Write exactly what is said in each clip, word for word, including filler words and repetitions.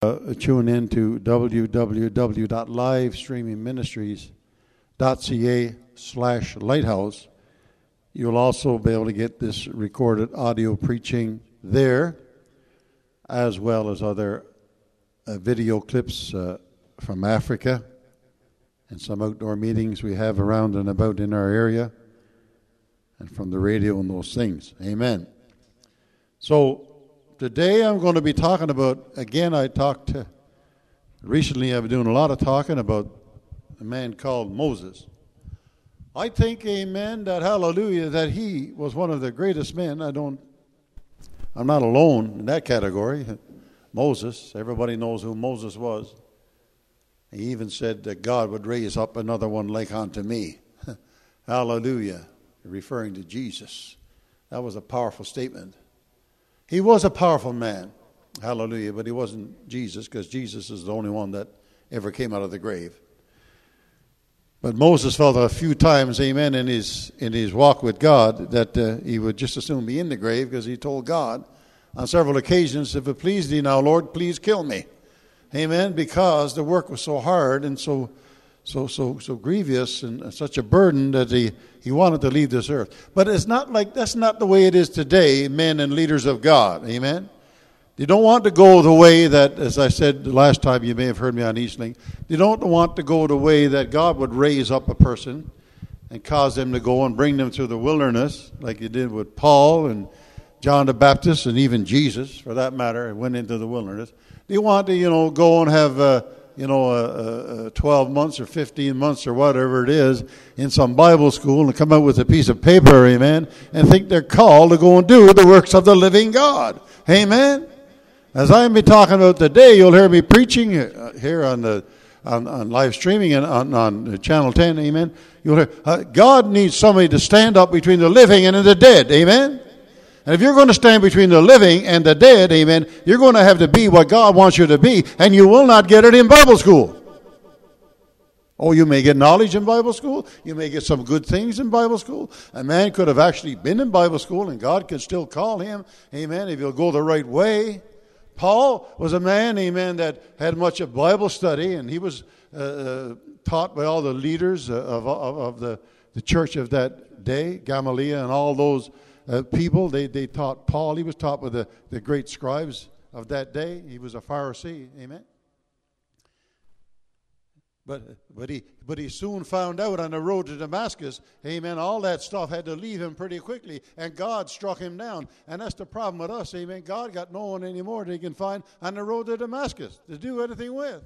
Uh, tune in to w w w dot live streaming ministries dot c a slash lighthouse. You'll also be able to get this recorded audio preaching there, as well as other uh, video clips uh, from Africa and some outdoor meetings we have around and about in our area, and from the radio and those things. Amen. So today I'm going to be talking about, again, I talked to, recently I've been doing a lot of talking about a man called Moses. I think, amen, that hallelujah, that he was one of the greatest men. I don't, I'm not alone in that category. Moses, everybody knows who Moses was. He even said that God would raise up another one like unto me. Hallelujah, referring to Jesus. That was a powerful statement. He was a powerful man, hallelujah, but he wasn't Jesus, because Jesus is the only one that ever came out of the grave. But Moses felt a few times, amen, in his in his walk with God, that uh, he would just as soon be in the grave, because he told God on several occasions, if it please thee now, Lord, please kill me. Amen, because the work was so hard and so so so so grievous and such a burden that he, he wanted to leave this earth. But it's not like, that's not the way it is today, men and leaders of God. Amen. You don't want to go the way that, as I said the last time, you may have heard me on Eastlink, you don't want to go the way that God would raise up a person and cause them to go and bring them through the wilderness, like he did with Paul and John the Baptist, and even Jesus, for that matter, went into the wilderness. You want to, you know, go and have, uh, you know, uh, uh, twelve months or fifteen months or whatever it is in some Bible school and come out with a piece of paper, amen, and think they're called to go and do the works of the living God. Amen. As I'm be talking about today, you'll hear me preaching here on the on, on live streaming and on, on Channel ten, amen. You'll hear, uh, God needs somebody to stand up between the living and the dead, amen. And if you're going to stand between the living and the dead, amen, you're going to have to be what God wants you to be, and you will not get it in Bible school. Oh, you may get knowledge in Bible school. You may get some good things in Bible school. A man could have actually been in Bible school, and God could still call him, amen, if he'll go the right way. Paul was a man, amen, that had much of Bible study, and he was uh, taught by all the leaders of, of, of the, the church of that day, Gamaliel and all those uh, people. They, they taught Paul. He was taught by the, the great scribes of that day. He was a Pharisee, amen. But but he but he soon found out on the road to Damascus, amen, all that stuff had to leave him pretty quickly, and God struck him down. And that's the problem with us, amen. God got no one anymore that he can find on the road to Damascus to do anything with.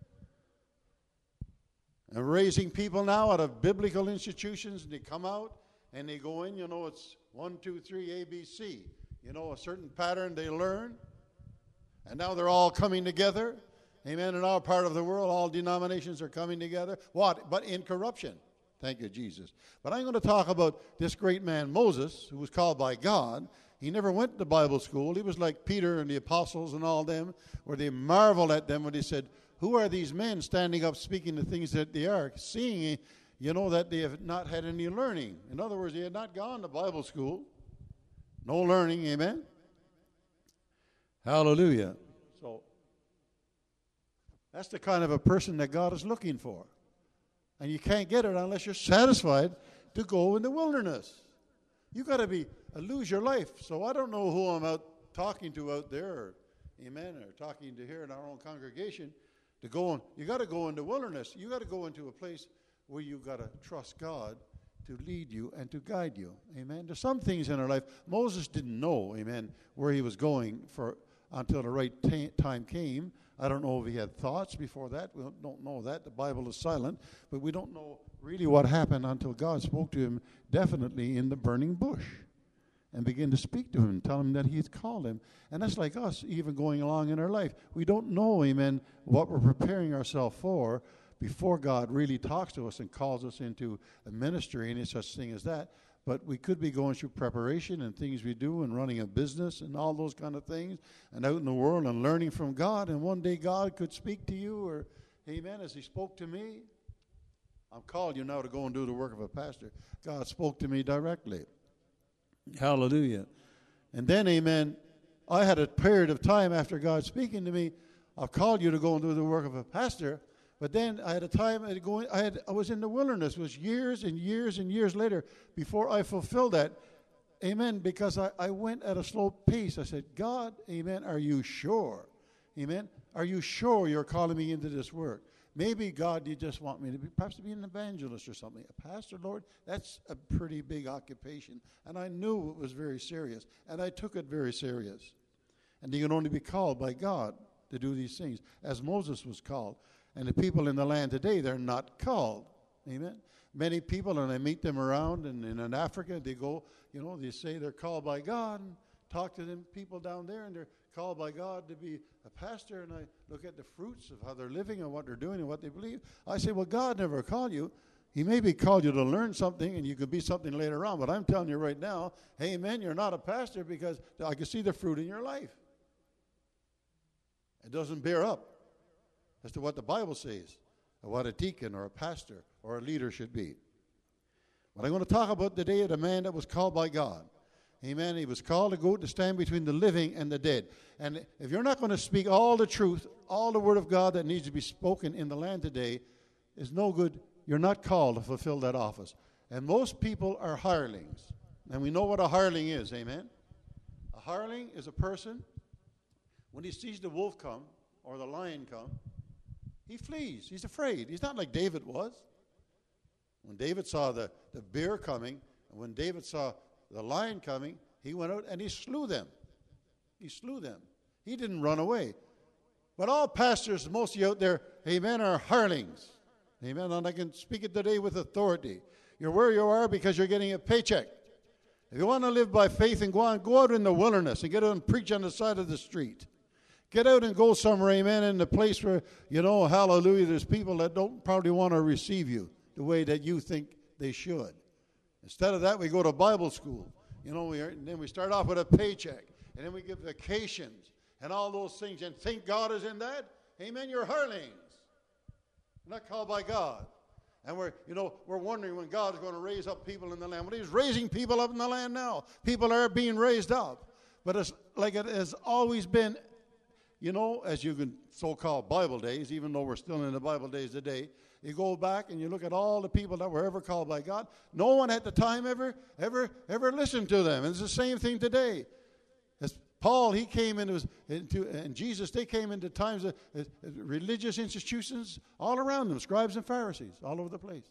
And raising people now out of biblical institutions, and they come out and they go in, you know, it's one, two, three, A, B, C. You know, a certain pattern they learn, and now they're all coming together. Amen. In our part of the world, all denominations are coming together. What? But in corruption. Thank you, Jesus. But I'm going to talk about this great man, Moses, who was called by God. He never went to Bible school. He was like Peter and the apostles and all them, where they marveled at them when they said, who are these men standing up speaking the things that they are, seeing, you know, that they have not had any learning. In other words, they had not gone to Bible school. No learning. Amen. Hallelujah. So that's the kind of a person that God is looking for. And you can't get it unless you're satisfied to go in the wilderness. You've got to be, uh, lose your life. So I don't know who I'm out talking to out there, or, amen, or talking to here in our own congregation, to go on. You got to go into wilderness. You got to go into a place where you've got to trust God to lead you and to guide you. Amen. There's some things in our life. Moses didn't know, amen, where he was going for until the right t- time came. I don't know if he had thoughts before that. We don't know that. The Bible is silent. But we don't know really what happened until God spoke to him definitely in the burning bush and began to speak to him and tell him that he had called him. And that's like us even going along in our life. We don't know, amen, what we're preparing ourselves for before God really talks to us and calls us into a ministry, any such thing as that. But we could be going through preparation and things we do and running a business and all those kind of things and out in the world and learning from God. And one day God could speak to you, or, amen, as he spoke to me. I'm called you now to go and do the work of a pastor. God spoke to me directly. Hallelujah. And then, amen, I had a period of time after God speaking to me, I've called you to go and do the work of a pastor. But then I had a time I had go in, I had I was in the wilderness. It was years and years and years later before I fulfilled that. Amen. Because I, I went at a slow pace. I said, God, amen, are you sure? Amen. Are you sure you're calling me into this work? Maybe, God, you just want me to be, perhaps to be an evangelist or something. A pastor, Lord, that's a pretty big occupation. And I knew it was very serious. And I took it very serious. And you can only be called by God to do these things, as Moses was called. And the people in the land today, they're not called. Amen. Many people, and I meet them around, and, and in Africa, they go, you know, they say they're called by God, and talk to them people down there, and they're called by God to be a pastor, and I look at the fruits of how they're living and what they're doing and what they believe. I say, well, God never called you. He maybe called you to learn something, and you could be something later on, but I'm telling you right now, amen, you're not a pastor because I can see the fruit in your life. It doesn't bear up as to what the Bible says, or what a deacon or a pastor or a leader should be. But I'm going to talk about the day of the man that was called by God. Amen. He was called to go to stand between the living and the dead. And if you're not going to speak all the truth, all the word of God that needs to be spoken in the land today, is no good. You're not called to fulfill that office. And most people are hirelings. And we know what a hireling is. Amen. A hireling is a person, when he sees the wolf come or the lion come, he flees. He's afraid. He's not like David was. When David saw the, the bear coming, and when David saw the lion coming, he went out and he slew them. He slew them. He didn't run away. But all pastors, most of you out there, amen, are hirelings. Amen. And I can speak it today with authority. You're where you are because you're getting a paycheck. If you want to live by faith and go on, go out in the wilderness and get out and preach on the side of the street. Get out and go somewhere, amen, in the place where, you know, hallelujah, there's people that don't probably want to receive you the way that you think they should. Instead of that, we go to Bible school. You know, we are, and then we start off with a paycheck, and then we give vacations and all those things, and think God is in that. Amen, you're hirelings. You're not called by God. And we're, you know, we're wondering when God is going to raise up people in the land. Well, he's raising people up in the land now. People are being raised up. But it's like it has always been, you know, as you can so-called Bible days, even though we're still in the Bible days today, you go back and you look at all the people that were ever called by God. No one at the time ever, ever, ever listened to them. And it's the same thing today. As Paul, he came into, into and Jesus, they came into times of uh, religious institutions all around them, scribes and Pharisees, all over the place.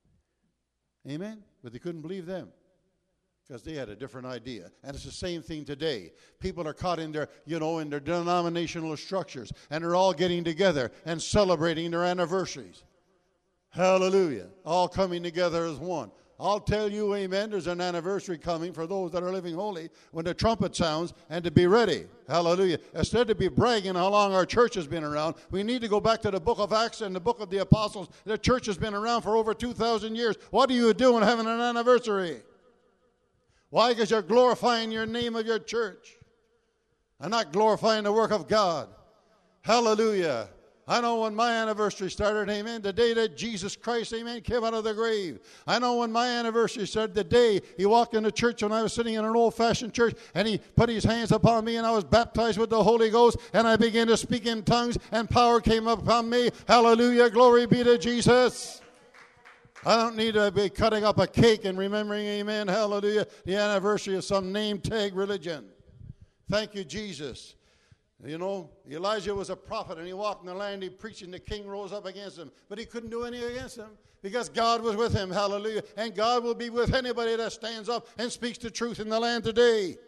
Amen? But they couldn't believe them, because they had a different idea. And it's the same thing today. People are caught in their, you know, in their denominational structures, and they're all getting together and celebrating their anniversaries. Hallelujah. All coming together as one. I'll tell you, amen, there's an anniversary coming for those that are living holy when the trumpet sounds, and to be ready. Hallelujah. Instead of be bragging how long our church has been around, we need to go back to the book of Acts and the book of the Apostles. The church has been around for over two thousand years. What are you doing having an anniversary? Why? Because you're glorifying your name of your church and not glorifying the work of God. Hallelujah. I know when my anniversary started, amen, the day that Jesus Christ, amen, came out of the grave. I know when my anniversary started, the day he walked into church when I was sitting in an old-fashioned church, and he put his hands upon me, and I was baptized with the Holy Ghost, and I began to speak in tongues, and power came upon me. Hallelujah, glory be to Jesus. I don't need to be cutting up a cake and remembering, amen, hallelujah, the anniversary of some name tag religion. Thank you, Jesus. You know, Elijah was a prophet, and he walked in the land, he preached, and the king rose up against him. But he couldn't do anything against him because God was with him, hallelujah. And God will be with anybody that stands up and speaks the truth in the land today.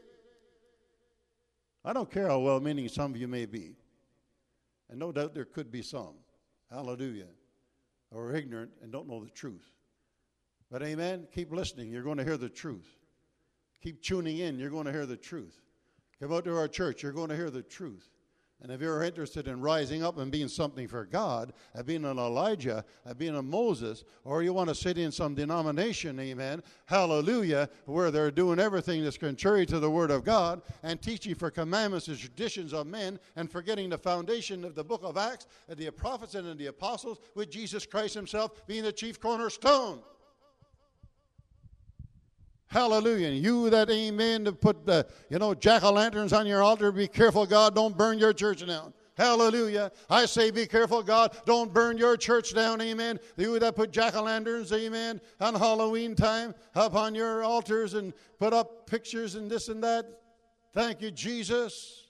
I don't care how well-meaning some of you may be. And no doubt there could be some, hallelujah, who are ignorant and don't know the truth. But amen, keep listening. You're going to hear the truth. Keep tuning in. You're going to hear the truth. Come out to our church. You're going to hear the truth. And if you're interested in rising up and being something for God, of being an Elijah, of being a Moses, or you want to sit in some denomination, amen, hallelujah, where they're doing everything that's contrary to the Word of God and teaching for commandments and traditions of men and forgetting the foundation of the book of Acts, and the prophets and the apostles, with Jesus Christ himself being the chief cornerstone. Hallelujah. And you that, amen, to put the, you know, jack-o'-lanterns on your altar, be careful God don't burn your church down. Hallelujah. I say be careful, God. Don't burn your church down, amen. You that put jack-o'-lanterns, amen, on Halloween time up on your altars and put up pictures and this and that. Thank you, Jesus.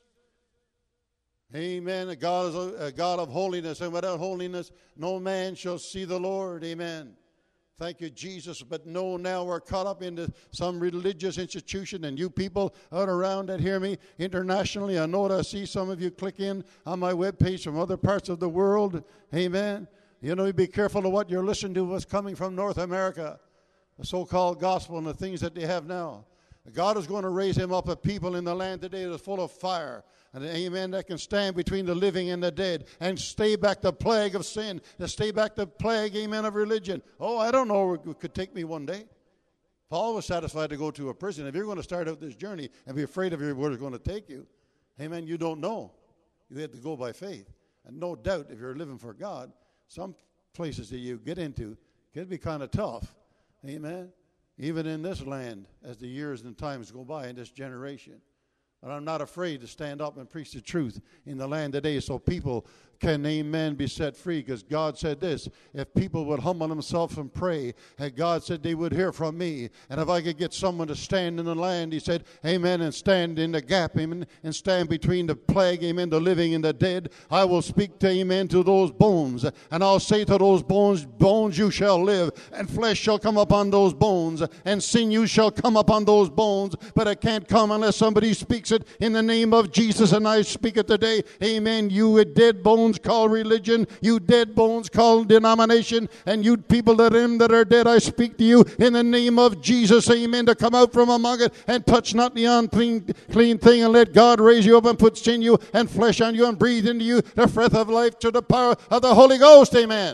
Amen. God is a, a God of holiness, and without holiness no man shall see the Lord. Amen. Thank you, Jesus. But no, now we're caught up into some religious institution, and you people out around that hear me internationally, I know that I see some of you click in on my webpage from other parts of the world. Amen. You know, be careful of what you're listening to, what's coming from North America, the so-called gospel and the things that they have now. God is going to raise him up a people in the land today that's full of fire. And amen, that can stand between the living and the dead and stay back the plague of sin, to stay back the plague, amen, of religion. Oh, I don't know where it could take me one day. Paul was satisfied to go to a prison. If you're going to start out this journey and be afraid of where it's going to take you, amen, you don't know. You have to go by faith. And no doubt, if you're living for God, some places that you get into can be kind of tough. Amen. Even in this land, as the years and times go by in this generation. But I'm not afraid to stand up and preach the truth in the land today so people can, amen, be set free. Because God said this, if people would humble themselves and pray, and God said they would hear from me. And if I could get someone to stand in the land, he said, amen, and stand in the gap, amen, and stand between the plague, amen, the living and the dead, I will speak, to, amen, to those bones. And I'll say to those bones, bones you shall live, and flesh shall come upon those bones, and sinew shall come upon those bones. But it can't come unless somebody speaks it in the name of Jesus, and I speak it today. Amen. You dead bones called religion, you dead bones called denomination, and you people that are, that are dead, I speak to you in the name of Jesus. Amen. To come out from among it and touch not the unclean clean thing, and let God raise you up and put sinew and flesh on you and breathe into you the breath of life to the power of the Holy Ghost. Amen.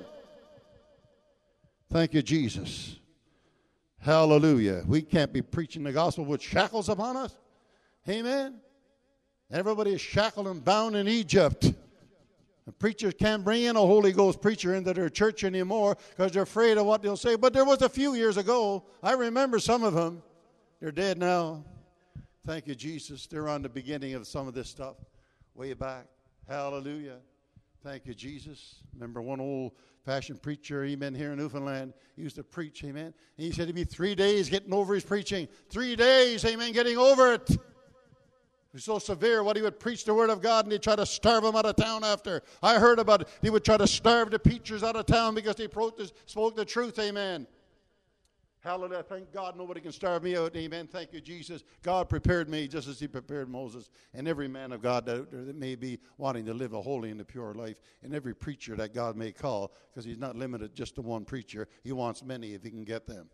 Thank you, Jesus. Hallelujah. We can't be preaching the gospel with shackles upon us. Amen. Everybody is shackled and bound in Egypt. The preachers can't bring in a Holy Ghost preacher into their church anymore because they're afraid of what they'll say. But there was a few years ago, I remember some of them. They're dead now. Thank you, Jesus. They're on the beginning of some of this stuff way back. Hallelujah. Thank you, Jesus. Remember one old-fashioned preacher, amen, here in Newfoundland. He used to preach, amen. And he said he'd be three days getting over his preaching. Three days, amen, getting over it. It was so severe what he would preach the word of God, and he'd try to starve them out of town after. I heard about it. He would try to starve the preachers out of town because they spoke the truth, amen. Hallelujah. Thank God nobody can starve me out, amen. Thank you, Jesus. God prepared me just as he prepared Moses and every man of God that, that may be wanting to live a holy and a pure life, and every preacher that God may call, because he's not limited just to one preacher. He wants many if he can get them.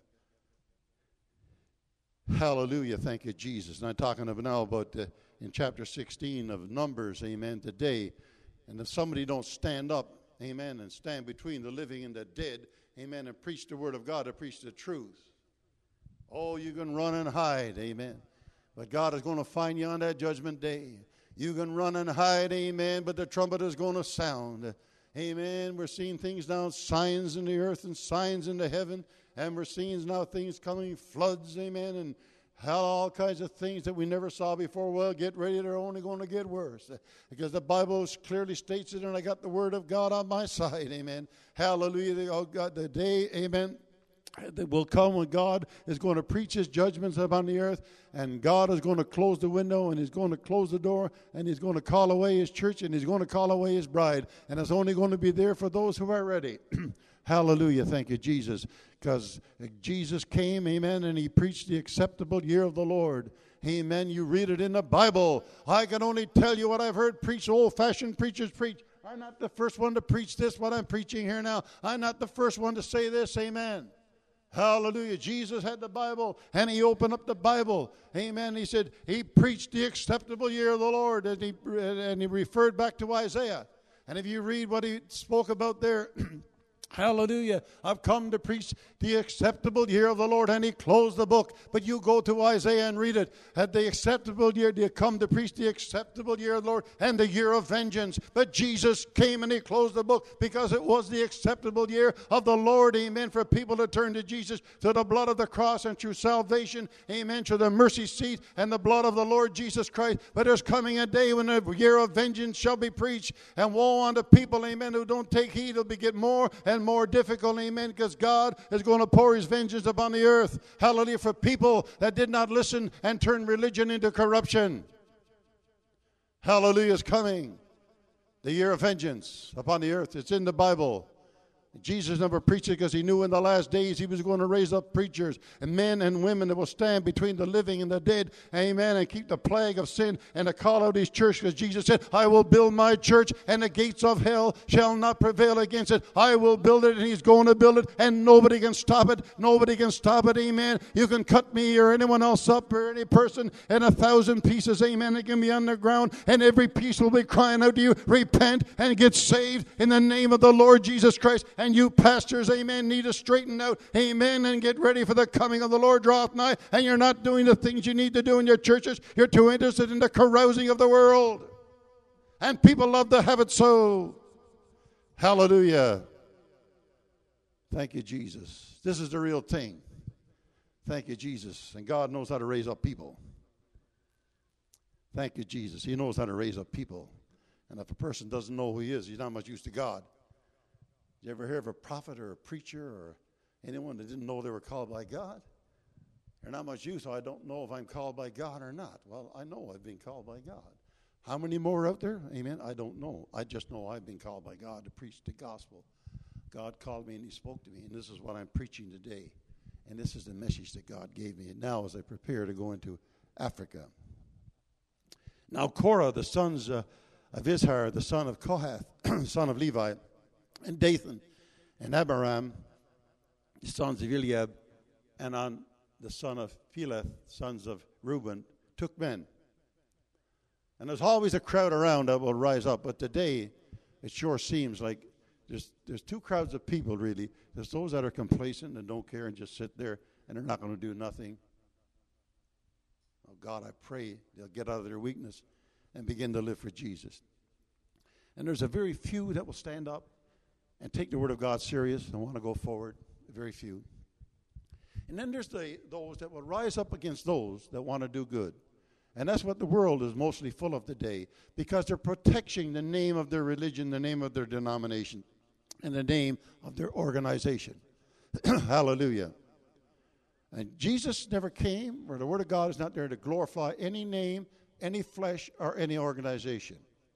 Hallelujah. Thank you, Jesus. And I'm talking about now about uh, in chapter sixteen of Numbers, amen, today. And if somebody don't stand up, amen, and stand between the living and the dead, amen, and preach the word of God, to preach the truth. Oh, you can run and hide, amen. But God is going to find you on that judgment day. You can run and hide, amen, but the trumpet is going to sound. Amen. We're seeing things now, signs in the earth and signs in the heaven. And we're seeing now things coming, floods, amen, and hell, all kinds of things that we never saw before. Well, get ready, they're only going to get worse. Because the Bible clearly states it, and I got the word of God on my side, amen. Hallelujah. Oh God, the day, amen, that will come when God is going to preach his judgments upon the earth, and God is going to close the window, and he's going to close the door, and he's going to call away his church, and he's going to call away his bride. And it's only going to be there for those who are ready. Hallelujah. Thank you, Jesus. Because Jesus came, amen, and he preached the acceptable year of the Lord. Amen. You read it in the Bible. I can only tell you what I've heard preached, old-fashioned preachers preach. I'm not the first one to preach this, what I'm preaching here now. I'm not the first one to say this. Amen. Hallelujah. Jesus had the Bible, and he opened up the Bible. Amen. He said he preached the acceptable year of the Lord, and he, and he referred back to Isaiah. And if you read what he spoke about there, Hallelujah. I've come to preach the acceptable year of the Lord. And he closed the book. But you go to Isaiah and read it. At the acceptable year, they come to preach the acceptable year of the Lord and the year of vengeance. But Jesus came and he closed the book because it was the acceptable year of the Lord. Amen. For people to turn to Jesus, to the blood of the cross and through salvation. Amen. To the mercy seat and the blood of the Lord Jesus Christ. But there's coming a day when the year of vengeance shall be preached. And woe unto people, amen, who don't take heed. It'll be get more and more difficult, amen, because God is going to pour his vengeance upon the earth. Hallelujah, for people that did not listen and turn religion into corruption. Hallelujah is coming. The year of vengeance upon the earth. It's in the Bible. Jesus never preached it because he knew in the last days he was going to raise up preachers and men and women that will stand between the living and the dead, amen, and keep the plague of sin and to call out his church, because Jesus said, I will build my church and the gates of hell shall not prevail against it. I will build it, and he's going to build it, and nobody can stop it. Nobody can stop it, amen. You can cut me or anyone else up or any person in a thousand pieces, amen. It can be underground, and every piece will be crying out to you, repent and get saved in the name of the Lord Jesus Christ. And you pastors, amen, need to straighten out, amen, and get ready for the coming of the Lord draweth nigh. And you're not doing the things you need to do in your churches. You're too interested in the carousing of the world. And people love to have it so. Hallelujah. Thank you, Jesus. This is the real thing. Thank you, Jesus. And God knows how to raise up people. Thank you, Jesus. He knows how to raise up people. And if a person doesn't know who he is, he's not much use to God. Did you ever hear of a prophet or a preacher or anyone that didn't know they were called by God? They're not much use, so I don't know if I'm called by God or not. Well, I know I've been called by God. How many more out there? Amen. I don't know. I just know I've been called by God to preach the gospel. God called me and he spoke to me, and this is what I'm preaching today. And this is the message that God gave me. And now as I prepare to go into Africa. Now Korah, the sons uh, of Izhar, the son of Kohath, son of Levi, and Dathan, and Abiram, the sons of Eliab, and on the son of Peleth, sons of Reuben, took men. And there's always a crowd around that will rise up, but today it sure seems like there's there's two crowds of people, really. There's those that are complacent and don't care and just sit there, and they're not going to do nothing. Oh, God, I pray they'll get out of their weakness and begin to live for Jesus. And there's a very few that will stand up and take the Word of God serious and want to go forward. Very few. And then there's the, those that will rise up against those that want to do good. And that's what the world is mostly full of today, because they're protecting the name of their religion, the name of their denomination, and the name of their organization. Hallelujah. And Jesus never came, or the Word of God is not there to glorify any name, any flesh, or any organization.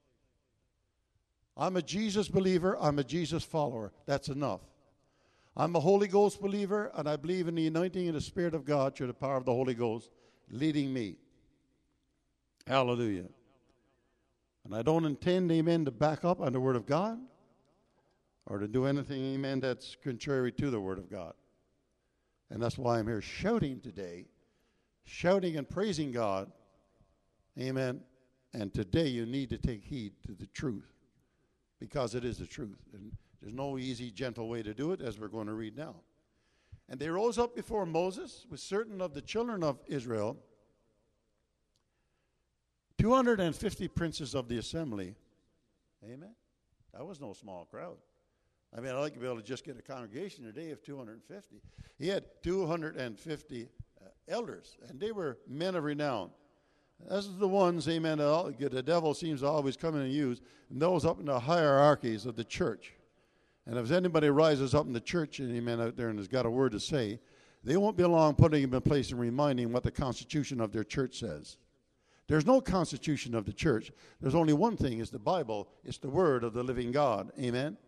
I'm a Jesus believer. I'm a Jesus follower. That's enough. I'm a Holy Ghost believer, and I believe in the anointing and the Spirit of God through the power of the Holy Ghost leading me. Hallelujah. And I don't intend, amen, to back up on the Word of God or to do anything, amen, that's contrary to the Word of God. And that's why I'm here shouting today, shouting and praising God. Amen. And today you need to take heed to the truth, because it is the truth. And there's no easy, gentle way to do it, as we're going to read now. And they rose up before Moses with certain of the children of Israel, two hundred fifty princes of the assembly. Amen. That was no small crowd. I mean, I'd like to be able to just get a congregation today of two hundred fifty. He had two hundred fifty uh, elders, and they were men of renown. Those are the ones, amen, the devil seems to always come in and use, and those up in the hierarchies of the church. And if anybody rises up in the church, and amen, out there and has got a word to say, they won't be long putting him in place and reminding what the constitution of their church says. There's no constitution of the church. There's only one thing, it's the Bible. It's the word of the living God. Amen.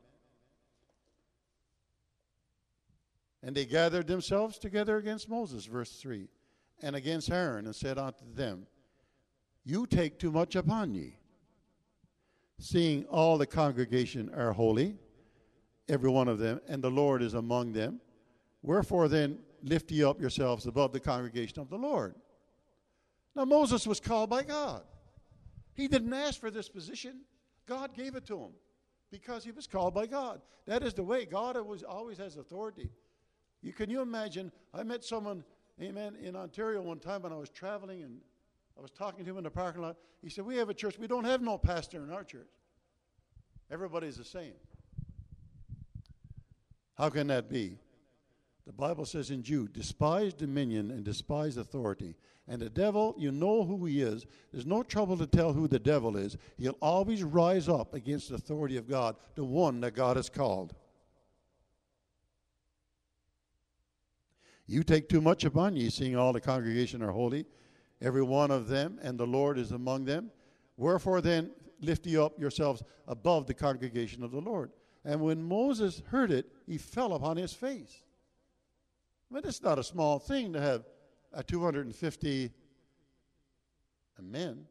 And they gathered themselves together against Moses, verse three, and against Aaron, and said unto them, you take too much upon ye, seeing all the congregation are holy, every one of them, and the Lord is among them. Wherefore then lift ye up yourselves above the congregation of the Lord. Now Moses was called by God. He didn't ask for this position. God gave it to him. because he was called by God. That is the way. God always, always has authority. You, can you imagine? I met someone, amen, in Ontario one time when I was traveling, and I was talking to him in the parking lot. He said, we have a church. We don't have no pastor in our church. Everybody's the same. How can that be? The Bible says in Jude, despise dominion and despise authority. And the devil, you know who he is. There's no trouble to tell who the devil is. He'll always rise up against the authority of God, the one that God has called. You take too much upon ye, seeing all the congregation are holy, every one of them, and the Lord is among them. Wherefore then lift ye up yourselves above the congregation of the Lord. And when Moses heard it, he fell upon his face. But it's not a small thing to have a two hundred fifty men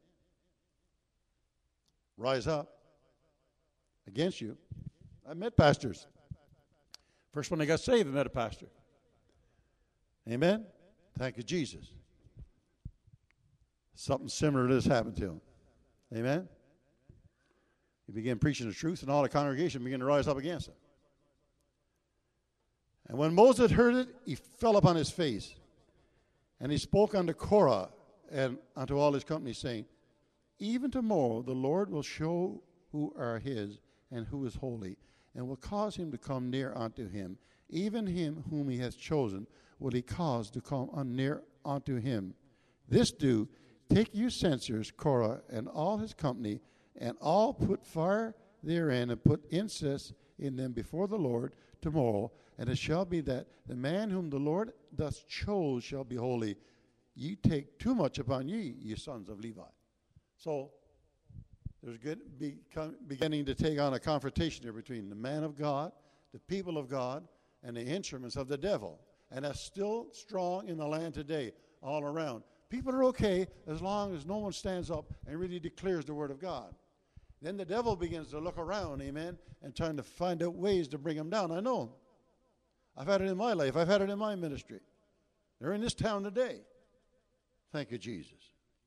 rise up against you. I met pastors. First when I got saved, I met a pastor. Amen? Thank you, Jesus. Something similar to this happened to him. Amen? He began preaching the truth, and all the congregation began to rise up against him. And when Moses heard it, he fell upon his face. And he spoke unto Korah and unto all his company, saying, even tomorrow the Lord will show who are his and who is holy, and will cause him to come near unto him. Even him whom he has chosen will he cause to come on near unto him. This do, take you censers, Korah, and all his company, and all put fire therein, and put incense in them before the Lord tomorrow. And it shall be that the man whom the Lord doth chose shall be holy. Ye take too much upon ye, ye sons of Levi. So there's good become, beginning to take on a confrontation here between the man of God, the people of God, and the instruments of the devil. And that's still strong in the land today, all around. People are okay as long as no one stands up and really declares the word of God. Then the devil begins to look around, amen, and trying to find out ways to bring them down. I know. I've had it in my life. I've had it in my ministry. They're in this town today. Thank you, Jesus.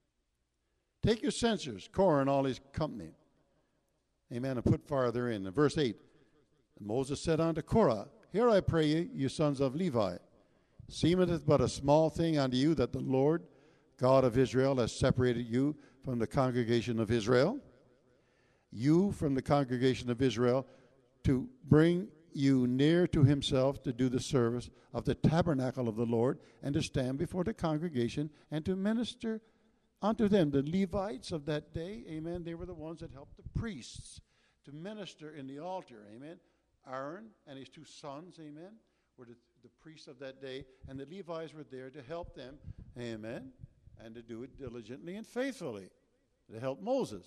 Take your censers, Korah and all his company, amen, and put fire therein. In verse eight, and Moses said unto Korah, here I pray you, you sons of Levi, seemeth it but a small thing unto you that the Lord God of Israel has separated you from the congregation of Israel? You from the congregation of Israel, to bring you near to himself to do the service of the tabernacle of the Lord, and to stand before the congregation and to minister unto them. The Levites of that day, amen, they were the ones that helped the priests to minister in the altar, amen. Aaron and his two sons, amen, were the, the priests of that day, and the Levites were there to help them, amen, and to do it diligently and faithfully, to help Moses.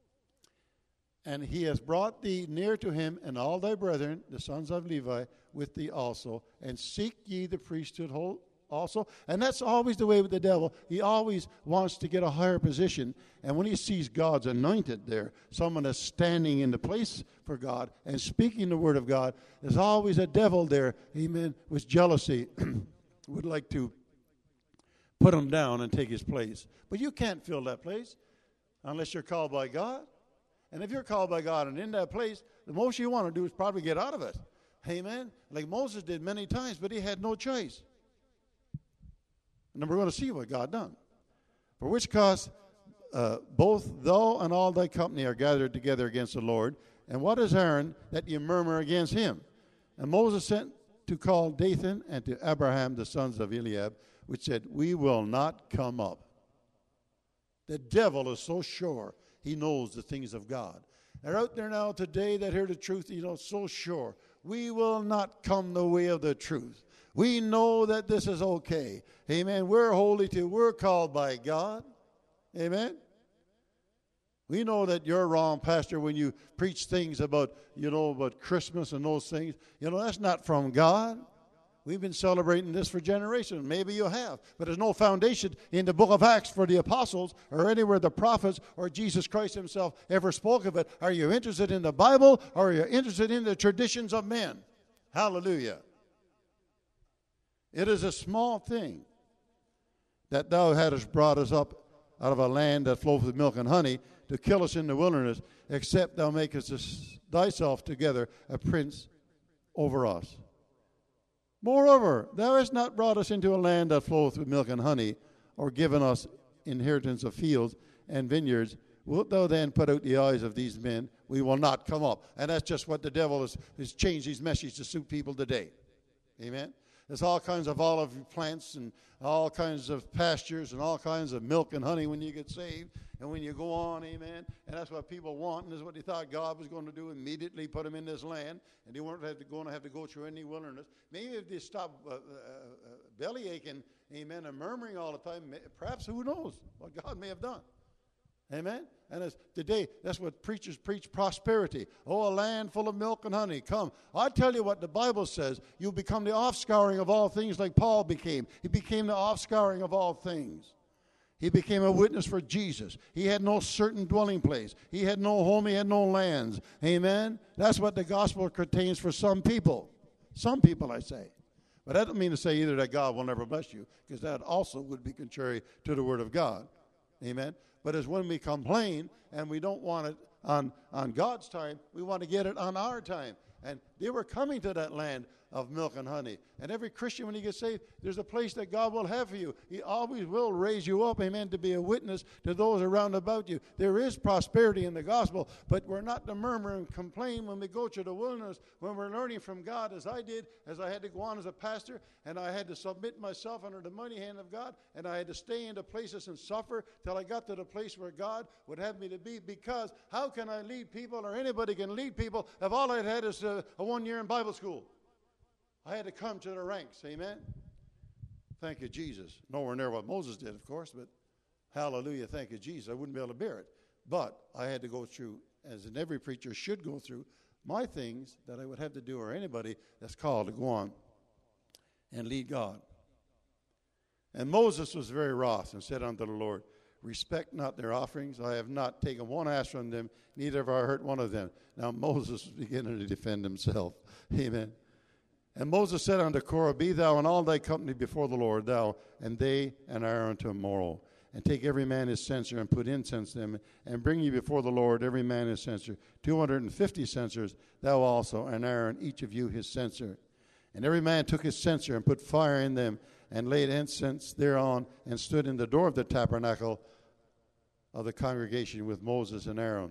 And he has brought thee near to him, and all thy brethren, the sons of Levi, with thee also. And seek ye the priesthood also. And that's always the way with the devil. He always wants to get a higher position. And when he sees God's anointed there, someone that's standing in the place for God and speaking the word of God, there's always a devil there, amen, with jealousy, would like to put him down and take his place. But you can't fill that place unless you're called by God. And if you're called by God and in that place, the most you want to do is probably get out of it. Amen? Like Moses did many times, but he had no choice. And then we're going to see what God done. For which cause uh, both thou and all thy company are gathered together against the Lord. And what is Aaron that you murmur against him? And Moses sent to call Dathan and to Abraham, the sons of Eliab, which said, we will not come up. The devil is so sure he knows the things of God. They're out there now today that hear the truth, you know, so sure. We will not come the way of the truth. We know that this is okay. Amen. We're holy too. We're called by God. Amen. We know that you're wrong, Pastor, when you preach things about, you know, about Christmas and those things. You know, that's not from God. We've been celebrating this for generations. Maybe you have. But there's no foundation in the book of Acts for the apostles or anywhere the prophets or Jesus Christ himself ever spoke of it. Are you interested in the Bible or are you interested in the traditions of men? Hallelujah. It is a small thing that thou hadst brought us up out of a land that floweth with milk and honey, to kill us in the wilderness, except thou makest thyself together a prince over us. Moreover, thou hast not brought us into a land that floweth with milk and honey, or given us inheritance of fields and vineyards. Wilt thou then put out the eyes of these men? We will not come up. And that's just what the devil has, has changed his message to suit people today. Amen? There's all kinds of olive plants and all kinds of pastures and all kinds of milk and honey when you get saved and when you go on, amen. And that's what people want, and this is what they thought God was going to do, immediately put them in this land, and they weren't have to, going to have to go through any wilderness. Maybe if they stop uh, uh, uh, belly aching, amen, and murmuring all the time, perhaps who knows what God may have done. Amen? And as today, that's what preachers preach, prosperity. Oh, a land full of milk and honey. Come. I tell you what the Bible says. You'll become the offscouring of all things like Paul became. He became the offscouring of all things. He became a witness for Jesus. He had no certain dwelling place. He had no home. He had no lands. Amen? That's what the gospel contains for some people. Some people, I say. But that doesn't mean to say either that God will never bless you, because that also would be contrary to the Word of God. Amen? But it's when we complain and we don't want it on, on God's time, we want to get it on our time. And they were coming to that land of milk and honey. And every Christian, when he gets saved, there's a place that God will have for you. He always will raise you up, amen, to be a witness to those around about you. There is prosperity in the gospel, but we're not to murmur and complain when we go to the wilderness, when we're learning from God, as I did, as I had to go on as a pastor, and I had to submit myself under the mighty hand of God, and I had to stay in the places and suffer till I got to the place where God would have me to be, because how can I lead people, or anybody can lead people, if all I'd had is a, a one year in Bible school? I had to come to the ranks, amen? Thank you, Jesus. Nowhere near what Moses did, of course, but hallelujah, thank you, Jesus. I wouldn't be able to bear it. But I had to go through, as in every preacher should go through, my things that I would have to do, or anybody that's called to go on and lead God. And Moses was very wroth and said unto the Lord, respect not their offerings. I have not taken one ass from them, neither have I hurt one of them. Now Moses was beginning to defend himself. Amen. And Moses said unto Korah, be thou and all thy company before the Lord, thou and they and Aaron tomorrow. And take every man his censer and put incense to them, and bring ye before the Lord every man his censer, two hundred and fifty censers, thou also and Aaron, each of you his censer. And every man took his censer and put fire in them, and laid incense thereon, and stood in the door of the tabernacle of the congregation with Moses and Aaron.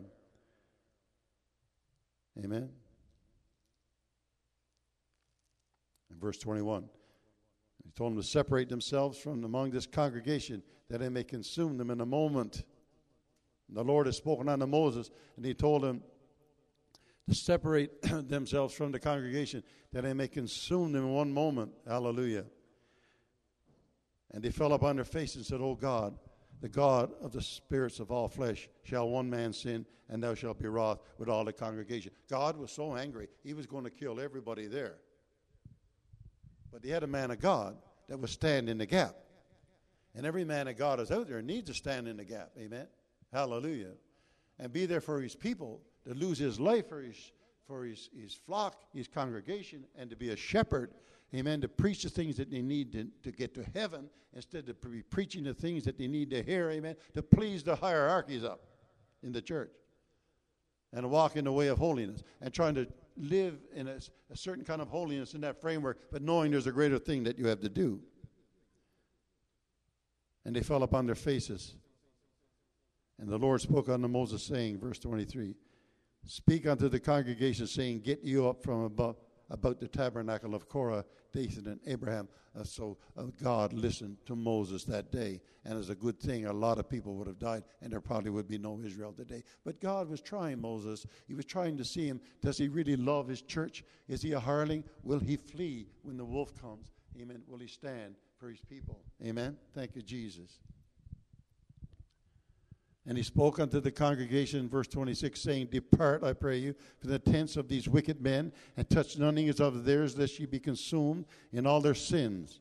Amen. In verse twenty-one, he told them to separate themselves from among this congregation, that they may consume them in a moment. And the Lord has spoken unto Moses, and he told him to separate themselves from the congregation, that they may consume them in one moment. Hallelujah. And they fell upon their faces and said, O God, the God of the spirits of all flesh, shall one man sin, and thou shalt be wroth with all the congregation. God was so angry, he was going to kill everybody there. But he had a man of God that would stand in the gap. And every man of God is out there needs to stand in the gap. Amen. Hallelujah. And be there for his people, to lose his life for his, for his, his flock, his congregation, and to be a shepherd. Amen. To preach the things that they need to, to get to heaven, instead of be preaching the things that they need to hear. Amen. To please the hierarchies up in the church. And to walk in the way of holiness. And trying to live in a, a certain kind of holiness in that framework, but knowing there's a greater thing that you have to do. And they fell upon their faces. And the Lord spoke unto Moses, saying, verse twenty-three, speak unto the congregation, saying, get you up from above, about the tabernacle of Korah, Dathan, and Abraham. Uh, so uh, God listened to Moses that day. And it's a good thing. A lot of people would have died, and there probably would be no Israel today. But God was trying Moses. He was trying to see him. Does he really love his church? Is he a hireling? Will he flee when the wolf comes? Amen. Will he stand for his people? Amen. Thank you, Jesus. And he spoke unto the congregation in verse twenty-six, saying, depart, I pray you, from the tents of these wicked men, and touch none of theirs, lest ye be consumed in all their sins.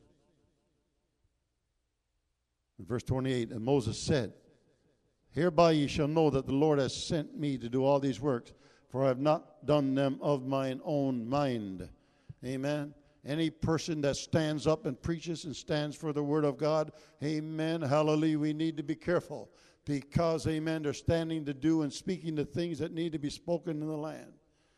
In verse twenty-eight, and Moses said, hereby ye shall know that the Lord has sent me to do all these works, for I have not done them of mine own mind. Amen. Any person that stands up and preaches and stands for the word of God, amen, hallelujah, we need to be careful. because, amen, they're standing to do and speaking the things that need to be spoken in the land.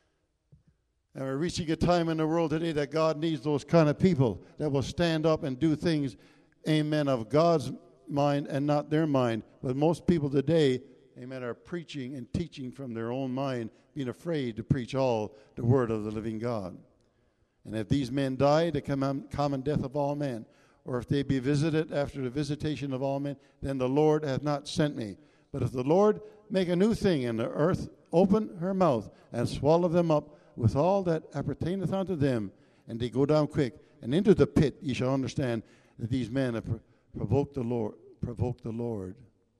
And we're reaching a time in the world today that God needs those kind of people that will stand up and do things, amen, of God's mind and not their mind. But most people today, amen, are preaching and teaching from their own mind, being afraid to preach all the word of the living God. And if these men die, the common death of all men, or if they be visited after the visitation of all men, then the Lord hath not sent me. But if the Lord make a new thing, and the earth open her mouth, and swallow them up with all that appertaineth unto them, and they go down quick, and into the pit, ye shall understand that these men have provoked the Lord. Provoked the Lord.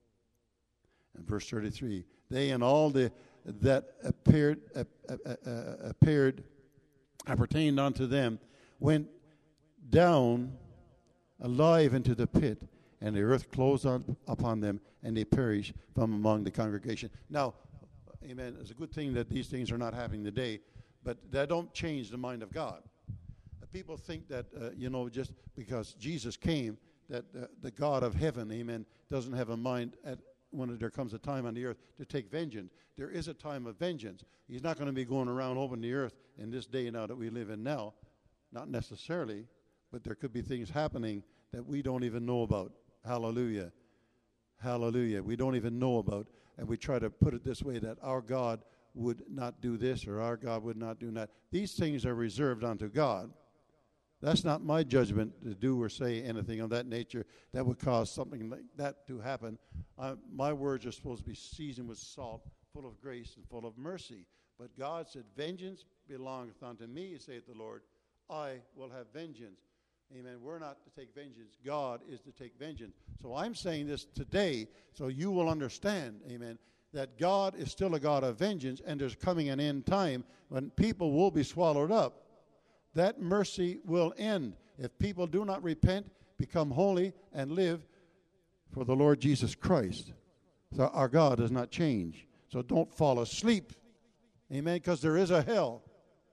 And verse thirty-three, they and all the that appeared uh, uh, uh, appeared appertained unto them went down alive into the pit, and the earth closed on, upon them, and they perished from among the congregation. Now, amen, it's a good thing that these things are not happening today, but that don't change the mind of God. Uh, people think that, uh, you know, just because Jesus came, that uh, the God of heaven, amen, doesn't have a mind at when there comes a time on the earth to take vengeance. There is a time of vengeance. He's not going to be going around over the earth in this day now that we live in now, not necessarily, but there could be things happening that we don't even know about. Hallelujah. Hallelujah. We don't even know about. And we try to put it this way, that our God would not do this or our God would not do that. These things are reserved unto God. That's not my judgment to do or say anything of that nature that would cause something like that to happen. Uh, my words are supposed to be seasoned with salt, full of grace and full of mercy. But God said, vengeance belongeth unto me, saith the Lord. I will have vengeance. Amen. We're not to take vengeance. God is to take vengeance. So I'm saying this today so you will understand, amen, that God is still a God of vengeance, and there's coming an end time when people will be swallowed up. That mercy will end if people do not repent, become holy, and live for the Lord Jesus Christ. So our God does not change. So don't fall asleep. Amen. Because there is a hell.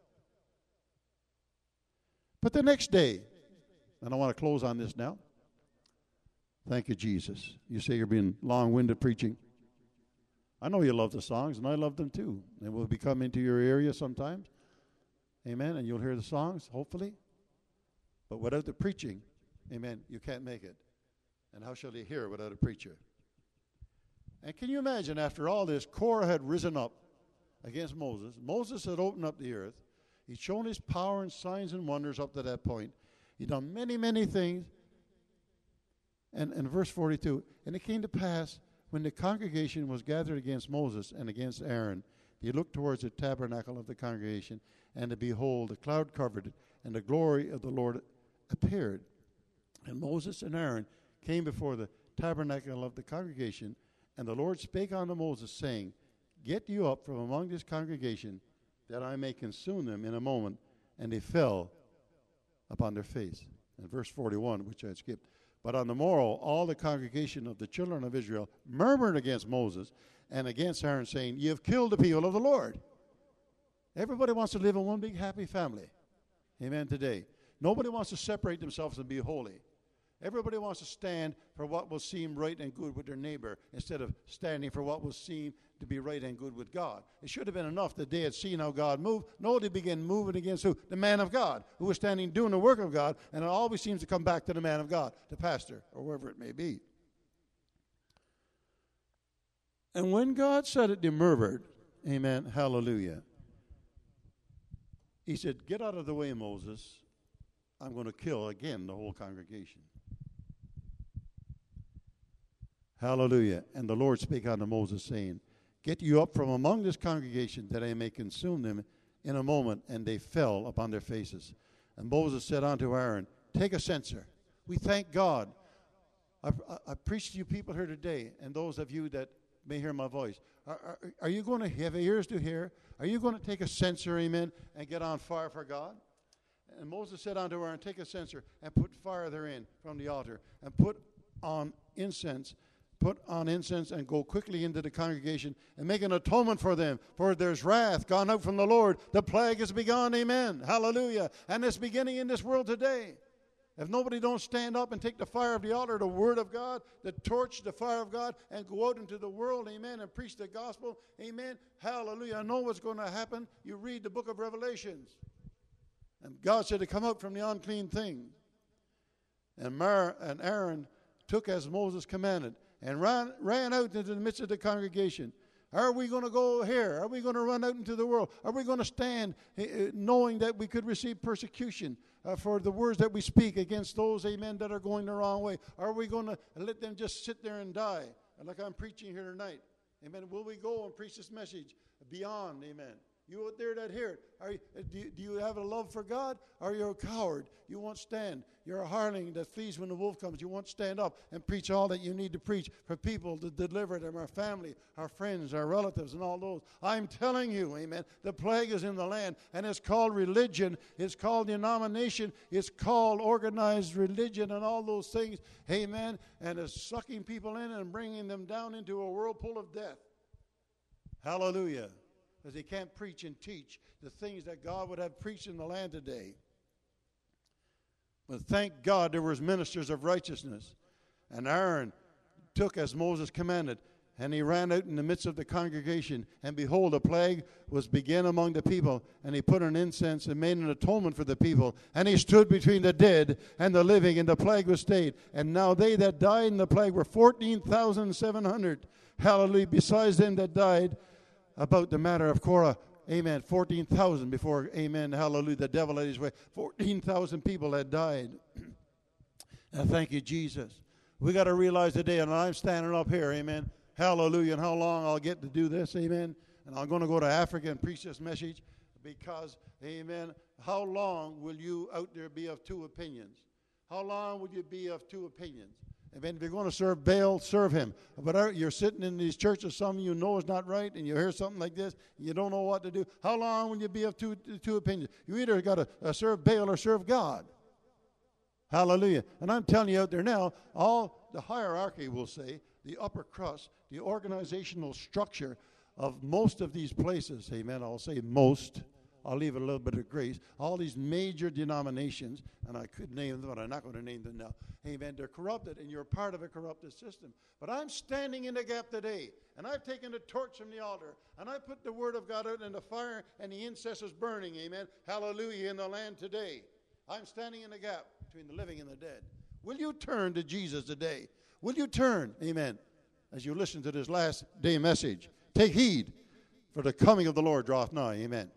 But the next day, and I want to close on this now. Thank you, Jesus. You say you're being long-winded preaching. I know you love the songs, and I love them too. And we'll be coming to your area sometimes. Amen. And you'll hear the songs, hopefully. But without the preaching, amen, you can't make it. And how shall you hear without a preacher? And can you imagine, after all this, Korah had risen up against Moses. Moses had opened up the earth. He'd shown his power and signs and wonders up to that point. He'd done many, many things. And in verse forty-two, and it came to pass, when the congregation was gathered against Moses and against Aaron, they looked towards the tabernacle of the congregation, and behold, the cloud covered it, and the glory of the Lord appeared. And Moses and Aaron came before the tabernacle of the congregation, and the Lord spake unto Moses, saying, Get you up from among this congregation, that I may consume them in a moment. And they fell upon their face. In verse forty-one, which I had skipped. But on the morrow, all the congregation of the children of Israel murmured against Moses and against Aaron, saying, Ye have killed the people of the Lord. Everybody wants to live in one big happy family. Amen, today. Nobody wants to separate themselves and be holy. Everybody wants to stand for what will seem right and good with their neighbor instead of standing for what will seem to be right and good with God. It should have been enough that they had seen how God moved. No, they began moving against who? The man of God, who was standing doing the work of God, and it always seems to come back to the man of God, the pastor, or wherever it may be. And when God said it, they murmured. Amen, hallelujah. He said, Get out of the way, Moses. I'm going to kill again the whole congregation. Hallelujah. And the Lord spake unto Moses, saying, Get you up from among this congregation, that I may consume them in a moment. And they fell upon their faces. And Moses said unto Aaron, Take a censer. We thank God. I, I, I preach to you people here today, and those of you that may hear my voice. Are, are, are you going to have ears to hear? Are you going to take a censer, amen, and get on fire for God? And Moses said unto Aaron, Take a censer and put fire therein from the altar, and put on incense, put on incense, and go quickly into the congregation and make an atonement for them. For there's wrath gone out from the Lord. The plague has begun, amen. Hallelujah. And it's beginning in this world today. If nobody don't stand up and take the fire of the altar, the word of God, the torch, the fire of God, and go out into the world, amen, and preach the gospel, amen, hallelujah. I know what's going to happen. You read the book of Revelations. And God said to come out from the unclean thing. And, Mar- and Aaron took as Moses commanded and ran, ran out into the midst of the congregation. Are we going to go here? Are we going to run out into the world? Are we going to stand uh, knowing that we could receive persecution uh, for the words that we speak against those, amen, that are going the wrong way? Are we going to let them just sit there and die? Like I'm preaching here tonight. Amen. Will we go and preach this message beyond, amen? You out there that hear it, are you, do, you, do you have a love for God? Or you're a coward? You won't stand. You're a hireling that flees when the wolf comes. You won't stand up and preach all that you need to preach for people to deliver them, our family, our friends, our relatives, and all those. I'm telling you, amen, the plague is in the land, and it's called religion. It's called denomination. It's called organized religion and all those things, amen, and it's sucking people in and bringing them down into a whirlpool of death. Hallelujah. Because they can't preach and teach the things that God would have preached in the land today. But thank God there was ministers of righteousness. And Aaron took as Moses commanded, and he ran out in the midst of the congregation. And behold, a plague was begun among the people. And he put an incense and made an atonement for the people. And he stood between the dead and the living, and the plague was stayed. And now they that died in the plague were fourteen thousand seven hundred. Hallelujah. Besides them that died, about the matter of Korah, amen, fourteen thousand before, amen, hallelujah, the devil had his way. fourteen thousand people had died. And thank you, Jesus. We got to realize today, and I'm standing up here, amen, hallelujah, and how long I'll get to do this, amen, and I'm going to go to Africa and preach this message because, amen, how long will you out there be of two opinions? How long will you be of two opinions? Amen. If you're going to serve Baal, serve him. But you're sitting in these churches, some of you know is not right, and you hear something like this, and you don't know what to do. How long will you be of two, two opinions? You either got to uh, serve Baal or serve God. Hallelujah. And I'm telling you out there now, all the hierarchy, we'll say, the upper crust, the organizational structure of most of these places, amen, I'll say most, I'll leave it a little bit of grace. All these major denominations, and I could name them, but I'm not going to name them now. Amen. They're corrupted, and you're part of a corrupted system. But I'm standing in the gap today, and I've taken the torch from the altar, and I put the word of God out in the fire, and the incense is burning. Amen. Hallelujah in the land today. I'm standing in the gap between the living and the dead. Will you turn to Jesus today? Will you turn, amen, as you listen to this last day message? Take heed, for the coming of the Lord draweth nigh. Amen.